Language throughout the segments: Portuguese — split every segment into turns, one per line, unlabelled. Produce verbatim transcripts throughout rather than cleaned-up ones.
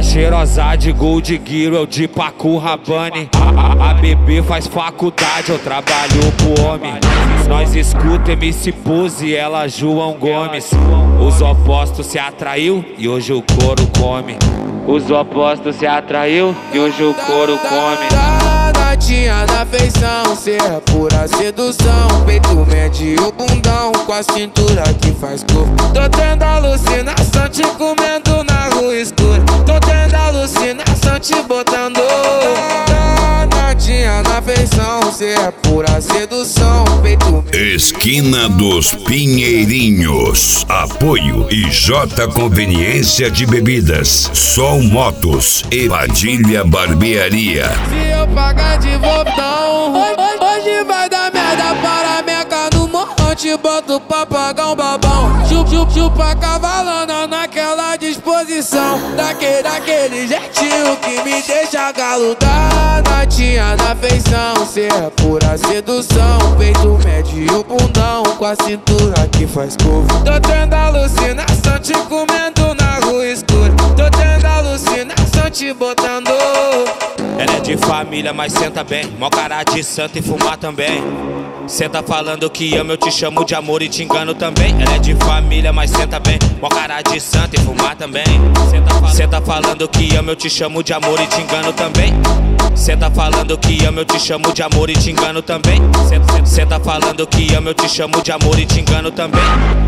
Ela cheirosa de Gold Gear, eu de Paco Rabanne. A, a, a bebê faz faculdade, eu trabalho pro homem. Nós escuta M C Pose, ela João Gomes. Os opostos se atraiu e hoje o couro come. Os opostos se atraiu e hoje o couro come.
Danadinha na feição, cê é pura sedução. Peito mede o bundão com a cintura que faz corpo. Tô tendo alucinação te comendo na rua escura. Tô tendo alucinação te botando. Danadinha na feição, cê é pura sedução. Peito
Esquina dos Pinheirinhos. Apoio I J Conveniência de Bebidas, Sol Motos e Padilha Barbearia.
Se eu pagar de voltão, hoje vai dar merda para Meca no monte. Boto pra pagar um babão. Chup, chup, chupa cavalona naquela disposição. Daquele, daquele jeitinho que me deixa galudar. Danadinha na feição, cê é pura sedução. Peito mede o bundão com a cintura que faz curva. Tô tendo alucinação te comendo na rua escura. Tô tendo alucinação te botando.
Ela é de família, mas senta bem. Mó cara de santo e fumar também. Cê tá falando que ama, eu te chamo de amor e te engano também. Ela é de família, mas senta bem. Mó cara de santo e fumar também. Cê tá falando que ama, eu te chamo de amor e te engano também. Cê tá falando que ama, eu te chamo de amor e te engano também. Cê tá falando que ama, eu te chamo de amor e te engano também.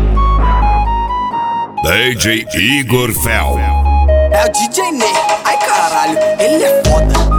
D J Igor Fel.
É o D J Ney, ai caralho, ele é foda.